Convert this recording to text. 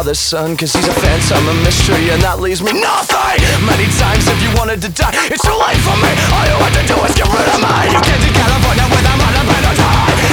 father's son, cause he's a phantom, a mystery, and that leaves me nothing. Many times if you wanted to die, it's too late for me. All you have to do is get rid of me. You came to California with a man and a die.